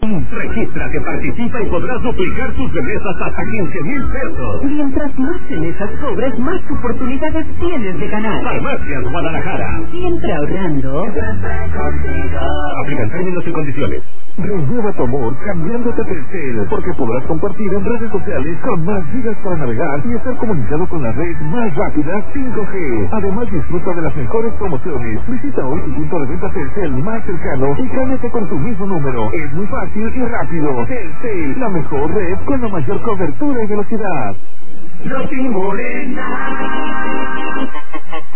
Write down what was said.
Regístrate, participa y podrás duplicar tus remesas hasta 15,000 pesos. Mientras más remesas cobres, más oportunidades tienes de ganar. Farmacias Guadalajara. Siempre ahorrando. Aplican términos y condiciones. Renueva tu amor cambiándote a Telcel, porque podrás compartir en redes sociales con más gigas para navegar y estar comunicado con la red más rápida 5G. Además, disfruta de las mejores promociones. Visita hoy tu punto de venta Telcel más cercano y cámbiate con tu mismo número. Es muy fácil y rápido. Telcel, la mejor red con la mayor cobertura y velocidad. No te morena.